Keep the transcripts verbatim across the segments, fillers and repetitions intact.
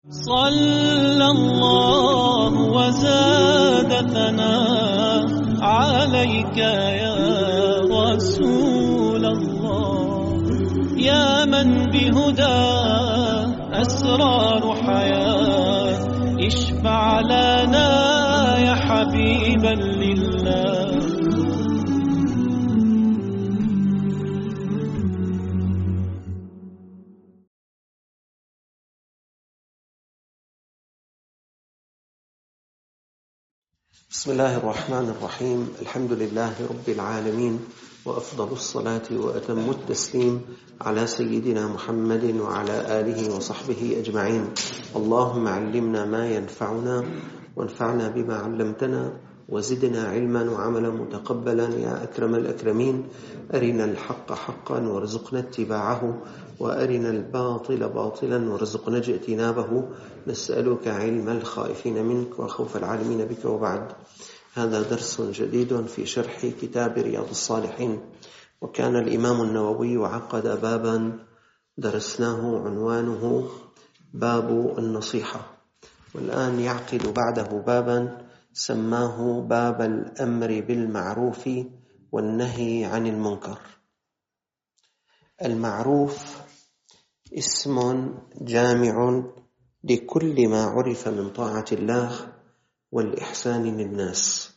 صلى الله وزاد ثناء عليك يا رسول الله، يا من بهدى أسرار حياة، اشفع لنا يا حبيبا لله. بسم الله الرحمن الرحيم. الحمد لله رب العالمين، وأفضل الصلاة وأتم التسليم على سيدنا محمد وعلى آله وصحبه أجمعين. اللهم علمنا ما ينفعنا وانفعنا بما علمتنا وزدنا علما وعملا متقبلا يا أكرم الأكرمين. أرنا الحق حقا وارزقنا اتباعه، وأرنا الباطل باطلا وارزقنا اجتنابه. نسألك علم الخائفين منك وخوف العالمين بك. وبعد، هذا درس جديد في شرح كتاب رياض الصالحين. وكان الإمام النووي عقد بابا درسناه عنوانه باب النصيحة، والآن يعقد بعده بابا سماه باب الأمر بالمعروف والنهي عن المنكر. المعروف اسم جامع لكل ما عرف من طاعة الله والإحسان للناس.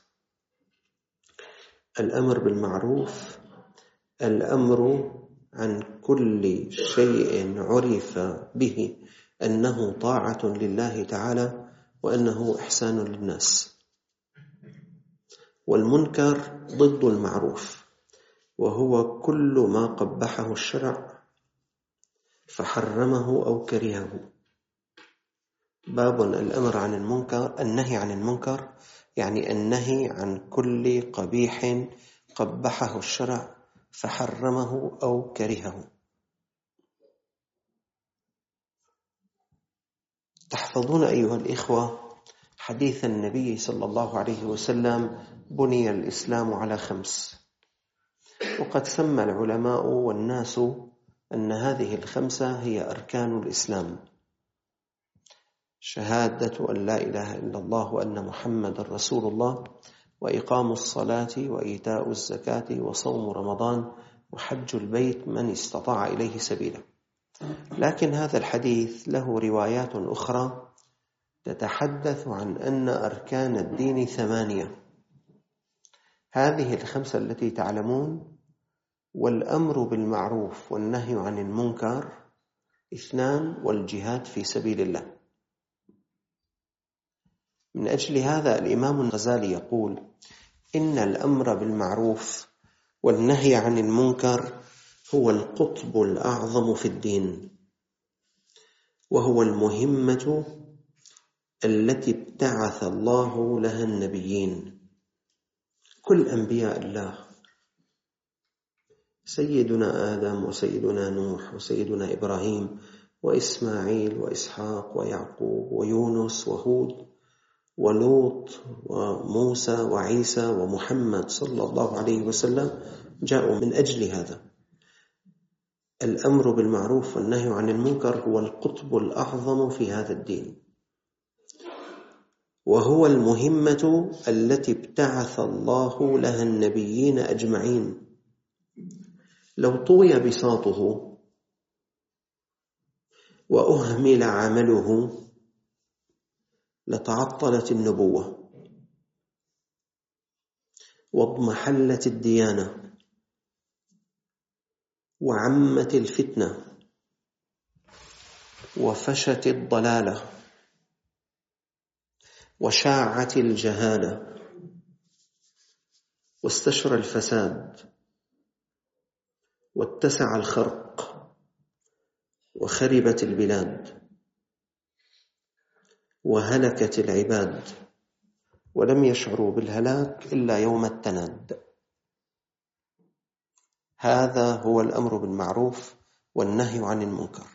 الأمر بالمعروف الأمر عن كل شيء عرف به أنه طاعة لله تعالى وأنه إحسان للناس. والمنكر ضد المعروف، وهو كل ما قبحه الشرع فحرمه أو كرهه. باب الأمر عن المنكر، النهي عن المنكر يعني النهي عن كل قبيح قبحه الشرع فحرمه أو كرهه. تحفظون أيها الإخوة حديث النبي صلى الله عليه وسلم: بني الإسلام على خمس. وقد سمى العلماء والناس أن هذه الخمسة هي أركان الإسلام: شهادة أن لا إله إلا الله وأن محمد رسول الله، وإقام الصلاة وإيتاء الزكاة وصوم رمضان وحج البيت من استطاع إليه سبيلا. لكن هذا الحديث له روايات أخرى تتحدث عن أن أركان الدين ثمانية. هذه الخمسة التي تعلمون، والأمر بالمعروف والنهي عن المنكر اثنان، والجهاد في سبيل الله. من أجل هذا الإمام الغزالي يقول: إن الأمر بالمعروف والنهي عن المنكر هو القطب الأعظم في الدين، وهو المهمة التي ابتعث الله لها النبيين، كل أنبياء الله، سيدنا آدم وسيدنا نوح وسيدنا إبراهيم وإسماعيل وإسحاق ويعقوب ويونس وهود ولوط وموسى وعيسى ومحمد صلى الله عليه وسلم، جاءوا من أجل هذا. الأمر بالمعروف والنهي عن المنكر هو القطب الأعظم في هذا الدين، وهو المهمة التي ابتعث الله لها النبيين أجمعين. لو طوي بساطه وأهمل عمله لتعطلت النبوة واضمحلت الديانة وعمت الفتنة وفشت الضلالة وشاعت الجهالة واستشرى الفساد واتسع الخرق وخربت البلاد وهلكت العباد، ولم يشعروا بالهلاك إلا يوم التناد. هذا هو الأمر بالمعروف والنهي عن المنكر.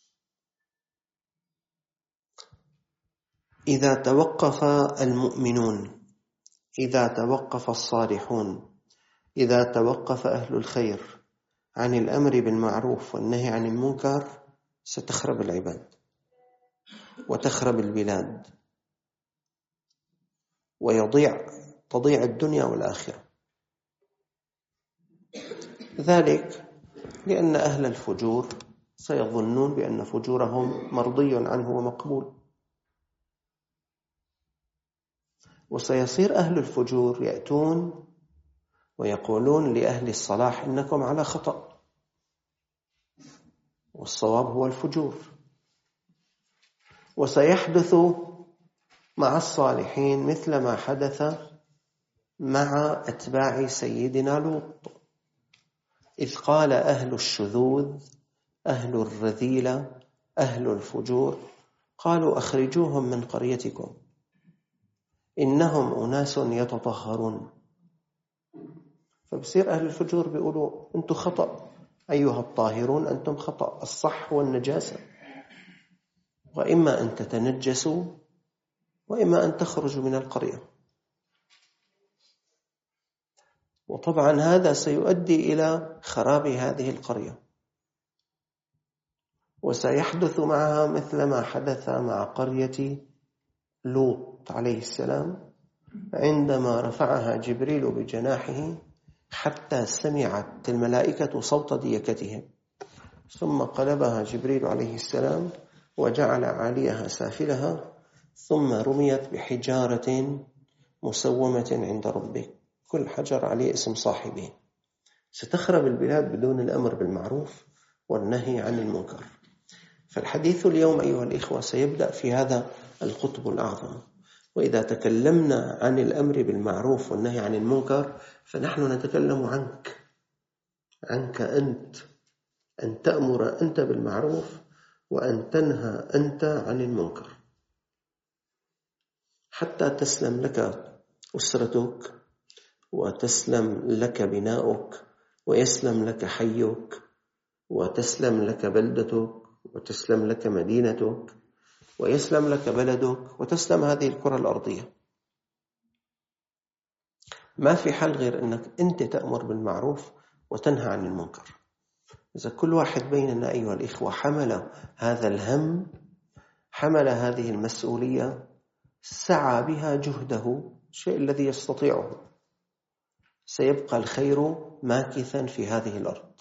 إذا توقف المؤمنون، إذا توقف الصالحون، إذا توقف أهل الخير عن الأمر بالمعروف والنهي عن المنكر ستخرب العباد. وتخرب البلاد ويضيع تضيع الدنيا والآخرة. ذلك لأن أهل الفجور سيظنون بأن فجورهم مرضي عنه ومقبول، وسيصير أهل الفجور يأتون ويقولون لأهل الصلاح إنكم على خطأ، والصواب هو الفجور. وسيحدث مع الصالحين مثل ما حدث مع أتباع سيدنا لوط، إذ قال أهل الشذوذ أهل الرذيلة أهل الفجور قالوا أخرجوهم من قريتكم إنهم أناس يتطهرون. فبصير أهل الفجور بيقولوا أنتم خطأ أيها الطاهرون، أنتم خطأ، الصح هو النجاسة، وإما أن تتنجسوا وإما أن تخرجوا من القرية. وطبعا هذا سيؤدي إلى خراب هذه القرية، وسيحدث معها مثل ما حدث مع قرية لوط عليه السلام عندما رفعها جبريل بجناحه حتى سمعت الملائكة صوت ديكتهم، ثم قلبها جبريل عليه السلام وجعل عاليها سافلها، ثم رميت بحجارة مسومة عند ربك، كل حجر عليه اسم صاحبه. ستخرب البلاد بدون الأمر بالمعروف والنهي عن المنكر. فالحديث اليوم أيها الإخوة سيبدأ في هذا القطب الأعظم. وإذا تكلمنا عن الأمر بالمعروف والنهي عن المنكر فنحن نتكلم عنك عنك أنت، أن تأمر أنت بالمعروف وأن تنهى أنت عن المنكر، حتى تسلم لك أسرتك وتسلم لك بناؤك ويسلم لك حيك وتسلم لك بلدتك وتسلم لك مدينتك ويسلم لك بلدك وتسلم هذه الكرة الأرضية. ما في حل غير أنك أنت تأمر بالمعروف وتنهى عن المنكر. إذا كل واحد بيننا أيها الإخوة حمل هذا الهم، حمل هذه المسؤولية، سعى بها جهده، الشيء الذي يستطيعه، سيبقى الخير ماكثا في هذه الأرض.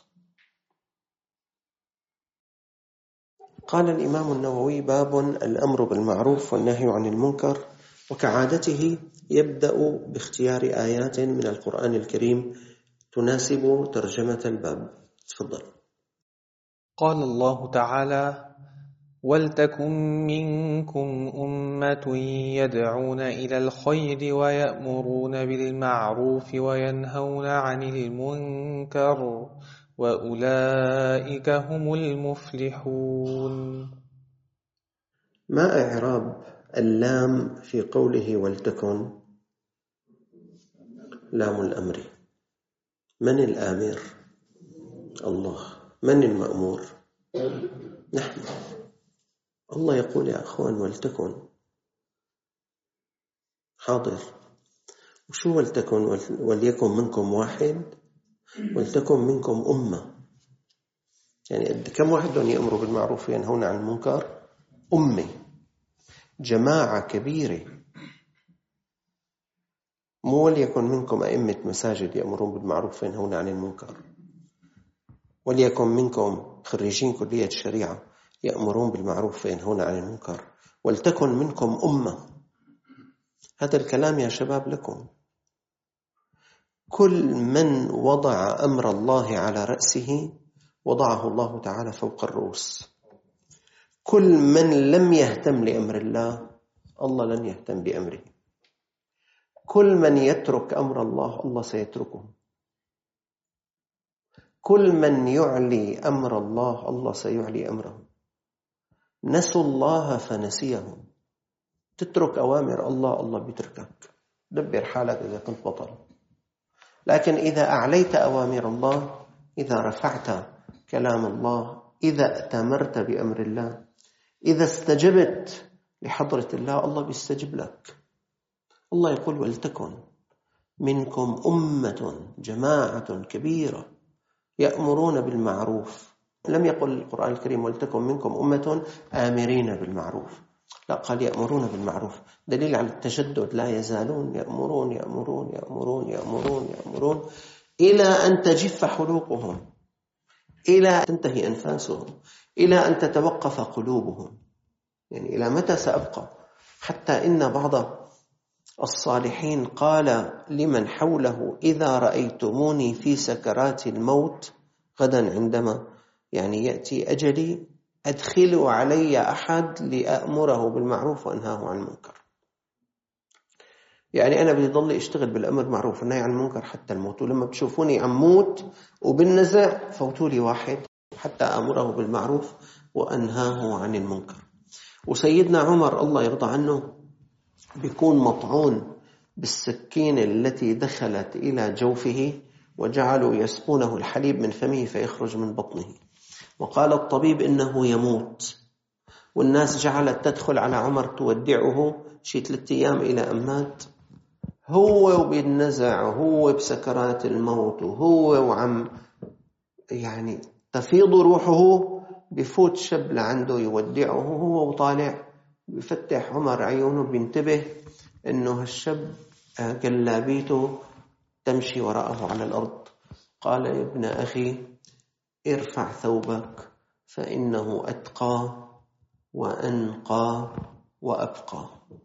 قال الإمام النووي: باب الأمر بالمعروف والنهي عن المنكر. وكعادته يبدأ باختيار آيات من القرآن الكريم تناسب ترجمة الباب. تفضل. قال الله تعالى: ولتكن منكم أمة يدعون إلى الخير ويأمرون بالمعروف وينهون عن المنكر وأولئك هم المفلحون. ما إعراب اللام في قوله ولتكن؟ لام الأمر. من الآمر؟ الله. من المأمور؟ نحن. الله يقول يا أخوان ولتكن. حاضر. وشو ولتكن؟ وليكن منكم واحد، ولتكن منكم أمة. يعني كم واحد يأمروا بالمعروف وينهون عن المنكر؟ أمة، جماعة كبيرة. مو وليكن منكم أئمة مساجد يأمرون بالمعروف وينهون عن المنكر، وليكن منكم خريجين كلية الشريعة يأمرون بالمعروف وينهون عن المنكر. ولتكن منكم أمة. هذا الكلام يا شباب لكم. كل من وضع أمر الله على رأسه وضعه الله تعالى فوق الرؤوس. كل من لم يهتم لأمر الله الله لن يهتم بأمره. كل من يترك أمر الله الله سيتركه. كل من يعلي أمر الله الله سيعلي أمره. نسوا الله فنسيهم. تترك أوامر الله الله بيتركك. دبر حالك إذا كنت بطل. لكن إذا أعليت أوامر الله، إذا رفعت كلام الله، إذا ائتمرت بأمر الله، إذا استجبت لحضرة الله، الله بيستجب لك. الله يقول ولتكن منكم أمة، جماعة كبيرة يأمرون بالمعروف. لم يقل القرآن الكريم ولتكن منكم أمة آمرين بالمعروف. لا، قال يأمرون بالمعروف، دليل على التشدد. لا يزالون يأمرون يأمرون يأمرون يأمرون يأمرون إلى أن تجف حلوقهم، إلى أن تنتهي أنفاسهم، إلى أن تتوقف قلوبهم. يعني إلى متى سأبقى؟ حتى إن بعض الصالحين قال لمن حوله: إذا رأيتموني في سكرات الموت غدا عندما يعني يأتي أجلي أدخلوا علي أحد لأأمره بالمعروف وأنهاه عن المنكر. يعني أنا بدي ضل أشتغل بالأمر بالمعروف والنهي عن المنكر حتى الموت، ولما بتشوفوني أموت وبالنزع فوتوا لي واحد حتى أأمره بالمعروف وأنهاه عن المنكر. وسيدنا عمر الله يرضى عنه بيكون مطعون بالسكينة التي دخلت إلى جوفه وجعلوا يسقونه الحليب من فمه فيخرج من بطنه، وقال الطبيب إنه يموت، والناس جعلت تدخل على عمر تودعه شي ثلاثة أيام إلى أن مات، هو وبالنزع وهو بسكرات الموت وهو وعم يعني تفيض روحه. بفوت شاب لعنده يودعه وهو وطالع بفتح عمر عيونه بينتبه إنه هالشاب جلابيته تمشي وراءه على الأرض. قال: يا ابن أخي ارفع ثوبك فإنه أتقى وأنقى وأبقى.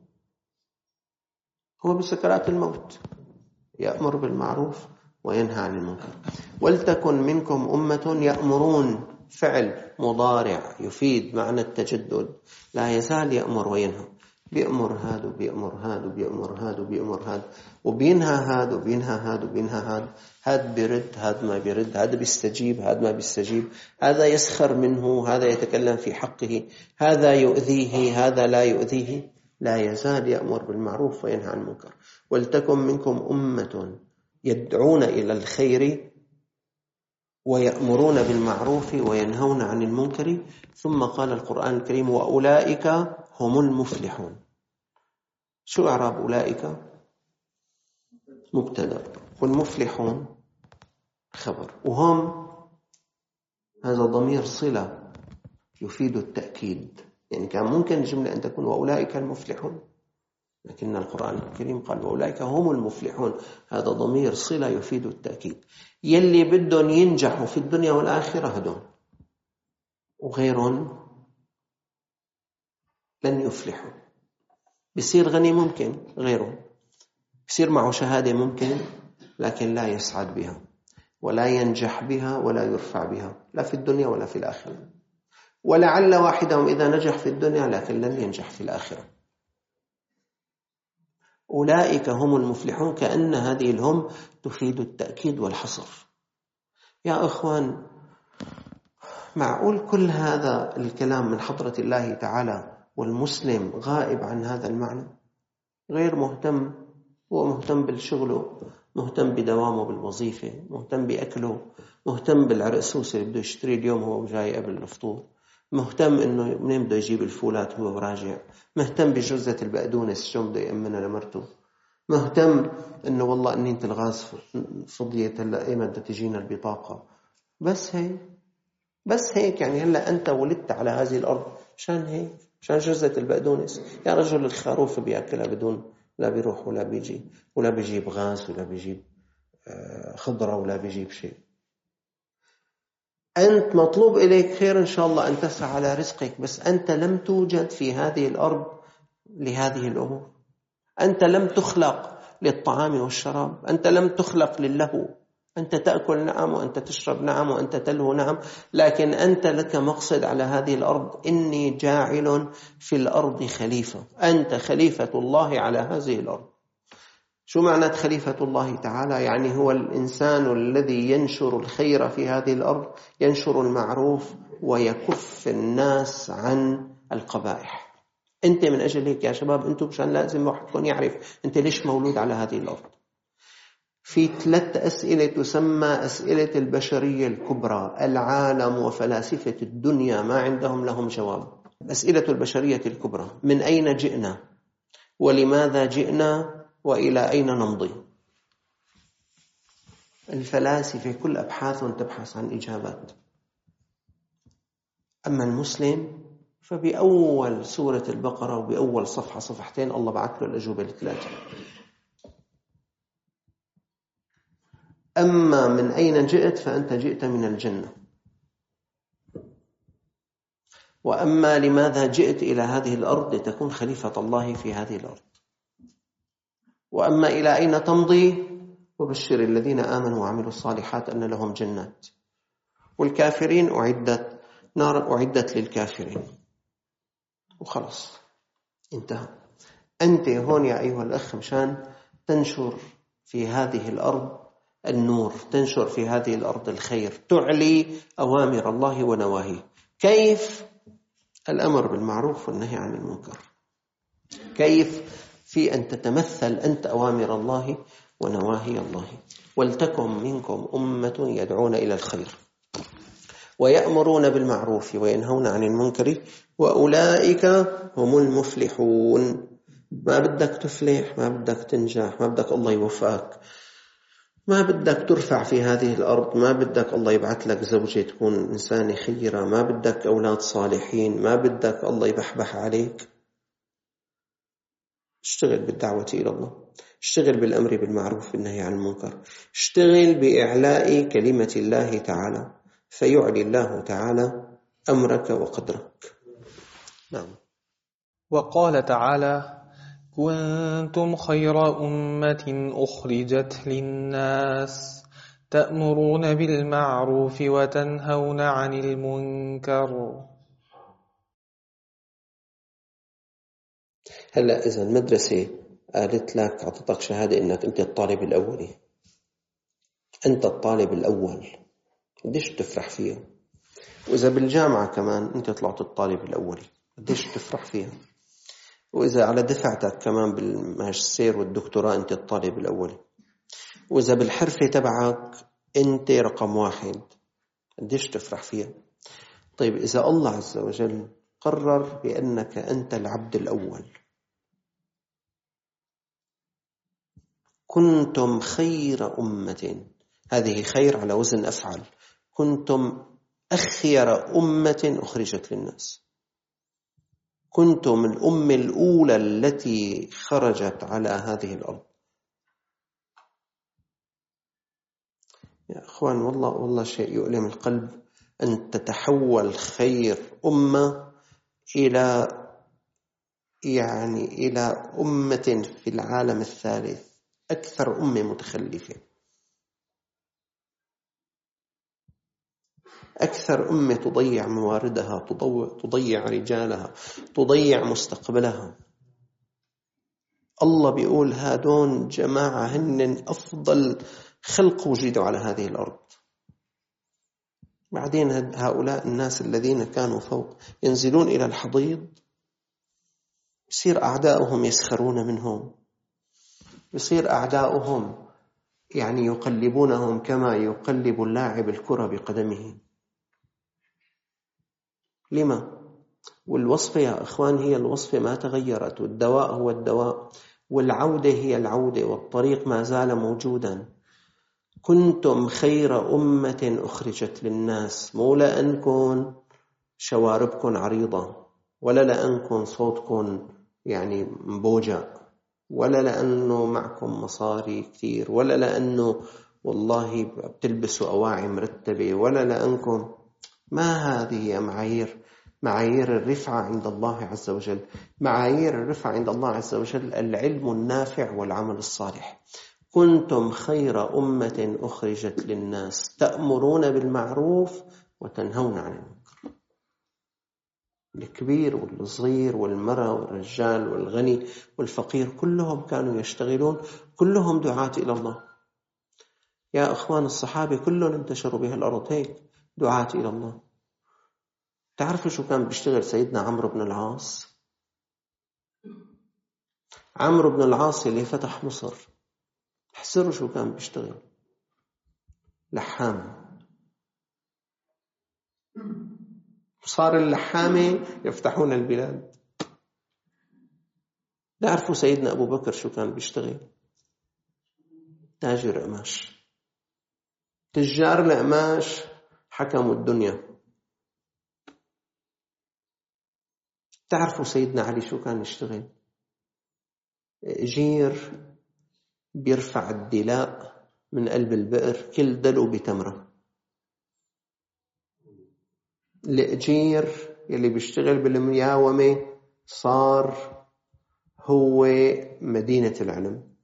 هو بسكرات الموت يأمر بالمعروف وينهى عن المنكر. ولتكن منكم أمة يأمرون، فعل مضارع يفيد معنى التجدد، لا يزال يأمر وينهى. بيأمر هذا وبيأمر هذا وبيأمر هذا وبيأمر هذا وبينهى هذا وبينهى هذا وبينهى هذا. هذا بيرد، هذا ما بيرد، هذا بيستجيب، هذا ما بيستجيب، هذا يسخر منه، هذا يتكلم في حقه، هذا يؤذيه، هذا لا يؤذيه. لا يزال يأمر بالمعروف وينهى عن المنكر. ولتكن منكم أمة يدعون إلى الخير ويأمرون بالمعروف وينهون عن المنكر. ثم قال القرآن الكريم: وأولئك هم المفلحون. شو إعراب أولئك؟ مبتدأ، والمفلحون خبر، وهم هذا ضمير صلة يفيد التأكيد. يعني كان ممكن الجملة أن تكون وأولئك المفلحون، لكن القرآن الكريم قال وأولئك هم المفلحون، هذا ضمير صلة يفيد التأكيد. يلي بدهم ينجحوا في الدنيا والآخرة هدون، وغيرهم لن يفلحوا. بيصير غني ممكن، غيره بيصير معه شهادة ممكن، لكن لا يسعد بها ولا ينجح بها ولا يرفع بها، لا في الدنيا ولا في الآخرة. ولعل واحدهم إذا نجح في الدنيا لكن لن ينجح في الآخرة. أولئك هم المفلحون، كأن هذه الهم تفيد التأكيد والحصر. يا أخوان، معقول كل هذا الكلام من حضرة الله تعالى والمسلم غائب عن هذا المعنى؟ غير مهتم، هو مهتم بالشغل، مهتم بدوامه بالوظيفة، مهتم بأكله، مهتم بالعرقسوس اللي بده يشتري اليوم هو جاي قبل الفطور، مهتم إنه منين بده يجيب الفولات هو راجع، مهتم بجوزة البقدونس شو بده يأمنها لمرته، مهتم إنه والله أنينة الغاز فضيت هلا إيمتى بدها تجينا البطاقة. بس هيك بس هيك يعني هلا أنت ولدت على هذه الأرض مشان هيك، مشان جوزة البقدونس. يا رجل الخروف بيأكلها بدون لا بيروح ولا بيجي، ولا بيجيب غاز ولا بيجيب خضرة ولا بيجيب شيء. أنت مطلوب إليك خير إن شاء الله أن تسعى على رزقك، بس أنت لم توجد في هذه الأرض لهذه الأمور. أنت لم تخلق للطعام والشراب، أنت لم تخلق للهو. أنت تأكل نعم، وأنت تشرب نعم، وأنت تلهو نعم، لكن أنت لك مقصد على هذه الأرض: إني جاعل في الأرض خليفة. أنت خليفة الله على هذه الأرض. شو معنى خليفة الله تعالى؟ يعني هو الإنسان الذي ينشر الخير في هذه الأرض، ينشر المعروف ويكف الناس عن القبائح. أنت من أجل هيك يا شباب، أنتم مشان لازم واحدكم يعرف أنت ليش مولود على هذه الأرض. في ثلاث أسئلة تسمى أسئلة البشرية الكبرى، العالم وفلاسفة الدنيا ما عندهم لهم جواب. أسئلة البشرية الكبرى: من أين جئنا؟ ولماذا جئنا؟ وإلى أين نمضي؟ الفلاسفة كل أبحاثهم تبحث عن إجابات. أما المسلم فبأول سورة البقرة وبأول صفحة صفحتين الله بعث له الأجوبة الثلاثة. أما من أين جئت فأنت جئت من الجنة، وأما لماذا جئت إلى هذه الأرض لتكون خليفة الله في هذه الأرض، وأما إلى أين تمضي وبشر الذين آمنوا وعملوا الصالحات أن لهم جنات، والكافرين أعدت نار أعدت للكافرين. وخلص انتهى. أنت هون يا أيها الأخ مشان تنشر في هذه الأرض النور، تنشر في هذه الأرض الخير، تعلي أوامر الله ونواهيه. كيف؟ الأمر بالمعروف والنهي عن المنكر. كيف؟ في أن تتمثل أنت أوامر الله ونواهي الله. ولتكن منكم أمة يدعون إلى الخير ويأمرون بالمعروف وينهون عن المنكر وأولئك هم المفلحون. ما بدك تفلح، ما بدك تنجح، ما بدك الله يوفقك، ما بدك ترفع في هذه الأرض، ما بدك الله يبعث لك زوجة تكون إنسانة خيرة، ما بدك أولاد صالحين، ما بدك الله يبحبح عليك، اشتغل بالدعوة إلى الله، اشتغل بالأمر بالمعروف والنهي عن المنكر، اشتغل بإعلاء كلمة الله تعالى فيعلي الله تعالى أمرك وقدرك. نعم. وقال تعالى: كنتم خير أمة أخرجت للناس تأمرون بالمعروف وتنهون عن المنكر. هلأ إذا المدرسة قالت لك أعطتك شهادة إنك أنت الطالب الأولي، أنت الطالب الأول، قديش تفرح فيها؟ وإذا بالجامعة كمان أنت طلعت الطالب الأولي، قديش تفرح فيها؟ وإذا على دفعتك كمان بالماجستير والدكتوراه أنت الطالب الأولي، وإذا بالحرفة تبعك أنت رقم واحد، قديش تفرح فيها؟ طيب إذا الله عز وجل قرر بأنك أنت العبد الأول، كنتم خير أمة، هذه خير على وزن أفعل، كنتم أخير أمة أخرجت للناس، كنتم الأمة الأولى التي خرجت على هذه الأرض. يا أخوان والله والله شيء يؤلم القلب أن تتحول خير أمة إلى يعني إلى أمة في العالم الثالث أكثر أمة متخلفة، أكثر أمة تضيع مواردها، تضيع رجالها، تضيع مستقبلها. الله بيقول هادون جماعة هن أفضل خلق وجدوا على هذه الأرض. بعدين هؤلاء الناس الذين كانوا فوق ينزلون إلى الحضيض، يصير أعداؤهم يسخرون منهم، يصير أعداؤهم يعني يقلبونهم كما يقلب اللاعب الكرة بقدمه. لما؟ والوصفة يا أخوان هي الوصفة ما تغيرت، والدواء هو الدواء، والعودة هي العودة، والطريق ما زال موجودا. كنتم خير أمة أخرجت للناس، مو لأنكم شواربكم عريضة، ولا لأنكم صوتكم يعني مبوجع، ولا لأنه معكم مصاري كتير، ولا لأنه والله بتلبسوا أواعي مرتبة، ولا لأنكم، ما هذه معايير معايير الرفعة عند الله عز وجل. معايير الرفعة عند الله عز وجل العلم النافع والعمل الصالح. كنتم خير أمة أخرجت للناس تأمرون بالمعروف وتنهون عن المنكر. الكبير والصغير والمرأة والرجال والغني والفقير كلهم كانوا يشتغلون، كلهم دعاة إلى الله. يا أخوان الصحابة كلهم انتشروا بها الأرض هيك دعاة إلى الله. تعرفوا شو كان بيشتغل سيدنا عمرو بن العاص؟ عمرو بن العاص اللي فتح مصر، احسروا شو كان بيشتغل، لحام. صار اللحامة يفتحون البلاد. تعرفوا سيدنا أبو بكر شو كان بيشتغل؟ تاجر قماش. تجار القماش حكموا الدنيا. تعرفوا سيدنا علي شو كان يشتغل؟ جير بيرفع الدلاء من قلب البئر، كل دلو بتمرة. الأجير يلي بيشتغل بالمياومة صار هو مدينة العلم.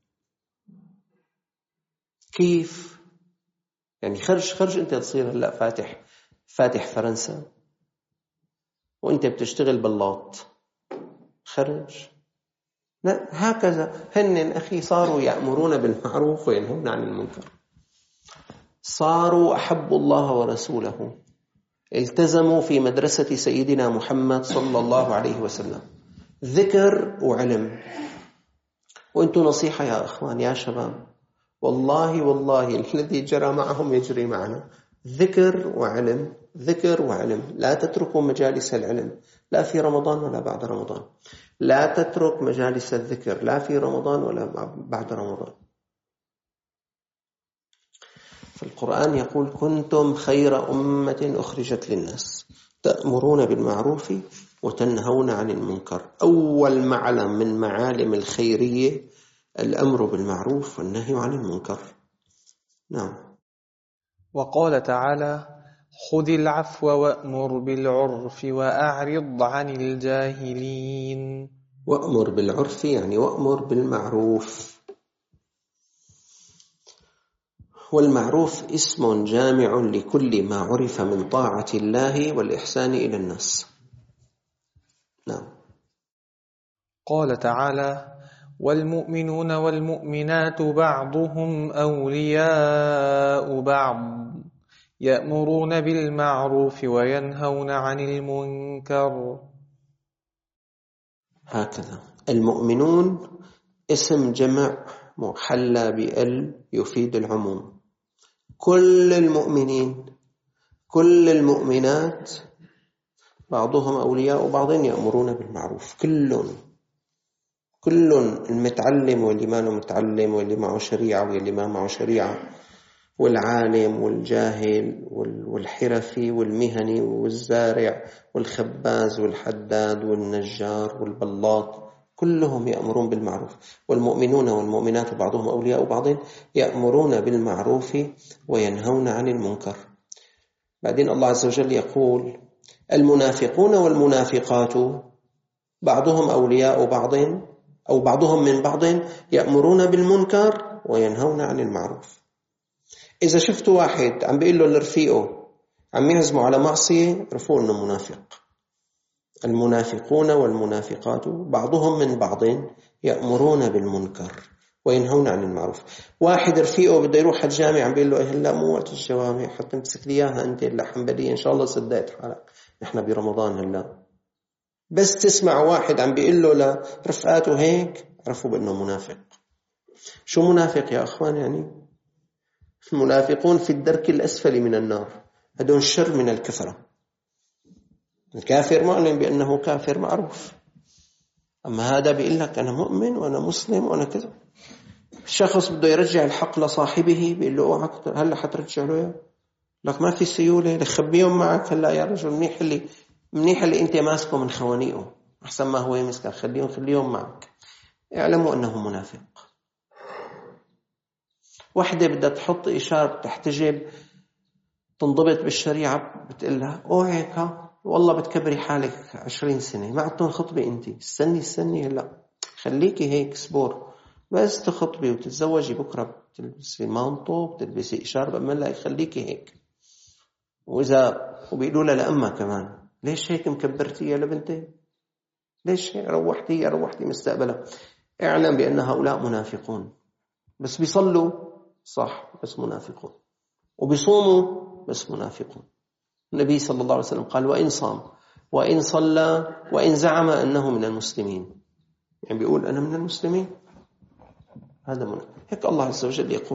كيف؟ يعني خرج خرج أنت تصير هلأ فاتح فاتح فرنسا وأنت بتشتغل باللوط، خرج. لا، هكذا هن أخي صاروا يأمرون بالمعروف وينهون عن المنكر، صاروا أحبوا الله ورسوله، التزموا في مدرسة سيدنا محمد صلى الله عليه وسلم، ذكر وعلم. وانتم نصيحة يا أخوان يا شباب، والله والله الذي جرى معهم يجري معنا، ذكر وعلم، ذكر وعلم. لا تتركوا مجالس العلم، لا في رمضان ولا بعد رمضان. لا تترك مجالس الذكر، لا في رمضان ولا بعد رمضان. فالقرآن يقول كنتم خير أمة أخرجت للناس تأمرون بالمعروف وتنهون عن المنكر. أول معلم من معالم الخيرية الأمر بالمعروف والنهي عن المنكر. نعم. وقال تعالى خذ العفو وأمر بالعرف وأعرض عن الجاهلين. وأمر بالعرف يعني وأمر بالمعروف. والمعروف اسم جامع لكل ما عرف من طاعة الله والإحسان إلى الناس. نعم. قال تعالى والمؤمنون والمؤمنات بعضهم أولياء بعض يأمرون بالمعروف وينهون عن المنكر. هكذا المؤمنون اسم جمع محلى بال يفيد العموم. كل المؤمنين كل المؤمنات بعضهم أولياء بعض يأمرون بالمعروف. كلهم كل المتعلم واللي ما له متعلم، واللي معه شريعة واللي ما معه شريعة، والعالم والجاهل والحرفي والمهني والزارع والخباز والحداد والنجار والبلاط، كلهم يأمرون بالمعروف. والمؤمنون والمؤمنات بعضهم أولياء بعض يأمرون بالمعروف وينهون عن المنكر. بعدين الله عز وجل يقول المنافقون والمنافقات بعضهم أولياء بعض أو بعضهم من بعض يأمرون بالمنكر وينهون عن المعروف. إذا شفتوا واحد عم بيقول له لرفيقه عم يعزموا على معصية، عرفوا إنه منافق. المنافقون والمنافقات بعضهم من بعض يأمرون بالمنكر وينهون عن المعروف. واحد رفيقه بده يروح الجامع عم بيقول له إيه هلا مو وقت الجوامع، حتى امسك لي إياها أنت هلا حنبلية إن شاء الله صدقت حالك، نحن برمضان هلا. بس تسمع واحد عم بيقول له لرفقاته هيك، عرفوا بأنه منافق. شو منافق يا أخوان؟ يعني المنافقون في الدرك الأسفل من النار، هدول شر من الكفرة. الكافر معلن بأنه كافر معروف، أما هذا بيقول لك أنا مؤمن وأنا مسلم وأنا كذا. الشخص بده يرجع الحق لصاحبه بيقول له اوعك هلا حترجع له، لك ما في سيولة لخبيهم معك هلا يا رجل، منيح اللي منيح اللي انت ماسكه من خوانيقه احسن ما هو يمسك، خليهم خليهم معك. اعلموا انه منافق. وحده بدها تحط اشاره تحتجب تنضبط بالشريعه، بتقول لها اوعك ها والله بتكبري حالك عشرين سنه ما عدتون خطبه، انت استني استني هلا خليكي هيك سبور، بس تخطبي وتتزوجي بكره بتلبسي مانطو بتلبسي اشاره بأمن لا خليكي هيك. واذا وبيقولوا لها لأمها كمان ليش هيك مكبرتي يا لبنتي، ليش هيك روحتي يا روحتي مستقبلها. اعلم بأن هؤلاء منافقون، بس بيصلوا صح بس منافقون، وبيصوموا بس منافقون. النبي صلى الله عليه وسلم قال وإن صام وإن صلى وإن زعم أنه من المسلمين، يعني بيقول أنا من المسلمين، هذا منافق. هيك الله عز وجل يقول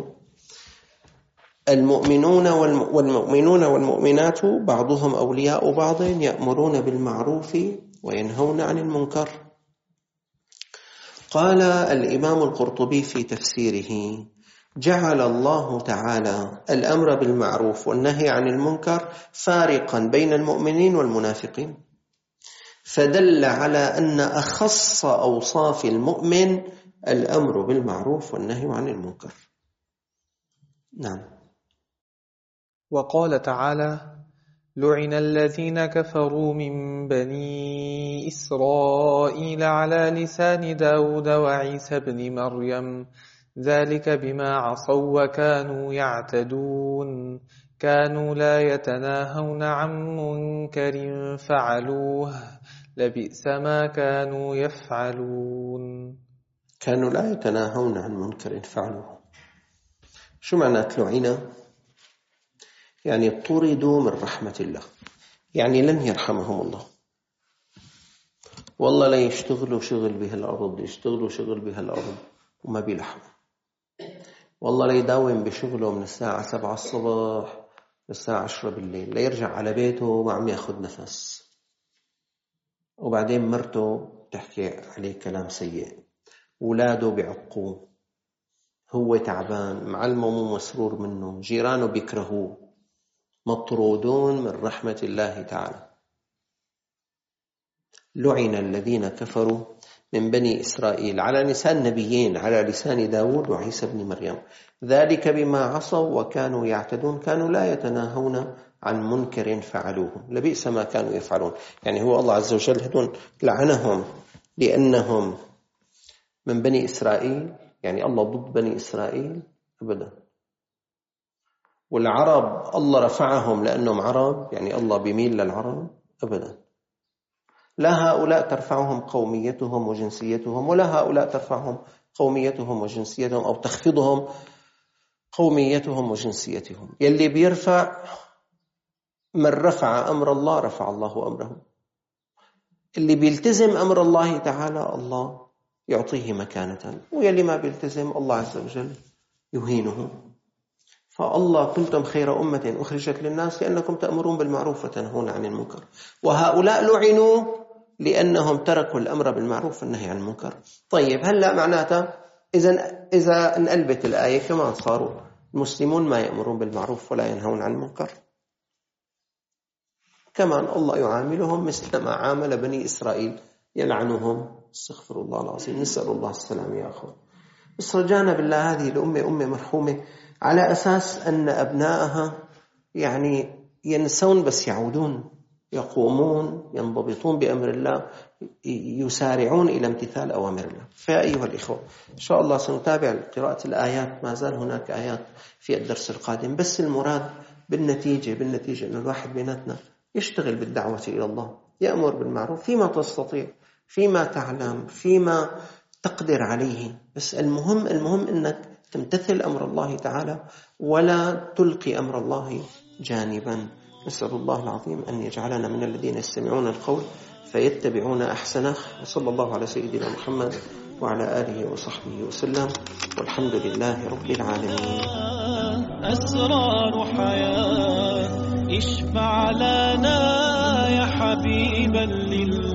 المؤمنون والمؤمنون والمؤمنات بعضهم أولياء بعض يأمرون بالمعروف وينهون عن المنكر. قال الإمام القرطبي في تفسيره جعل الله تعالى الأمر بالمعروف والنهي عن المنكر فارقا بين المؤمنين والمنافقين، فدل على أن أخص أوصاف المؤمن الأمر بالمعروف والنهي عن المنكر. نعم. وقال تعالى: لعن الذين كفروا من بني إسرائيل على لسان داود وعيسى بن مريم ذلك بما عصوا وكانوا يعتدون كانوا لا يتناهون عن منكر فعلوه لبئس ما كانوا يفعلون. كانوا لا يتناهون عن منكر فعلوه. شو معنى لعن؟ يعني طردوا من رحمة الله، يعني لن يرحمهم الله. والله لا يشتغلوا شغل بهالأرض، يشتغلوا شغل بهالأرض وما بيلحقوا. والله لا يداوم بشغله من الساعة سبعة الصبح للساعة عشرة بالليل، لا يرجع على بيته وعم ياخد نفس، وبعدين مرته تحكي عليه كلام سيء، ولاده بيعقوه، هو تعبان، معلمه مو مسرور منه، جيرانه بيكرهوه، مطرودون من رحمة الله تعالى. لعن الذين كفروا من بني إسرائيل على لسان نبيين، على لسان داود وعيسى بن مريم، ذلك بما عصوا وكانوا يعتدون كانوا لا يتناهون عن منكر فعلوه لبئس ما كانوا يفعلون. يعني هو الله عز وجل هدون لعنهم لأنهم من بني إسرائيل، يعني الله ضد بني إسرائيل أبدا. والعرب الله رفعهم لأنهم عرب، يعني الله بيميل للعرب أبدا. لا هؤلاء ترفعهم قوميتهم وجنسيتهم، ولا هؤلاء ترفعهم قوميتهم وجنسيتهم أو تخفضهم قوميتهم وجنسيتهم. يلي بيرفع من رفع أمر الله رفع الله أمره. اللي بيلتزم أمر الله تعالى الله يعطيه مكانة، ويلي ما بيلتزم الله عز وجل يهينه. فالله كنتم خير أمة أخرجت للناس لأنكم تأمرون بالمعروف وتنهون عن المنكر، وهؤلاء لعنوا لأنهم تركوا الأمر بالمعروف والنهي عن المنكر. طيب هلأ معناته إذا إذا انقلبت الآية كمان صاروا المسلمون ما يأمرون بالمعروف ولا ينهون عن المنكر، كمان الله يعاملهم مثل ما عامل بني إسرائيل يلعنهم. استغفر الله العظيم، نسأل الله السلام يا أخوة. بس رجانا بالله هذه الأمة أمة مرحومة على أساس أن أبنائها يعني ينسون بس يعودون، يقومون، ينضبطون بأمر الله، يسارعون إلى امتثال أوامر الله. فيا أيها الإخوة إن شاء الله سنتابع قراءة الآيات، ما زال هناك آيات في الدرس القادم، بس المراد بالنتيجة بالنتيجة أن الواحد بيناتنا يشتغل بالدعوة إلى الله، يأمر بالمعروف فيما تستطيع، فيما تعلم، فيما تقدر عليه. بس المهم المهم أنك تمتثل أمر الله تعالى ولا تلقي أمر الله جانبا. نسأل الله العظيم أن يجعلنا من الذين يستمعون القول فيتبعون أحسنه. وصلى الله على سيدنا محمد وعلى آله وصحبه وسلم، والحمد لله رب العالمين. أسرار حياة اشفع لنا يا حبيبا لله.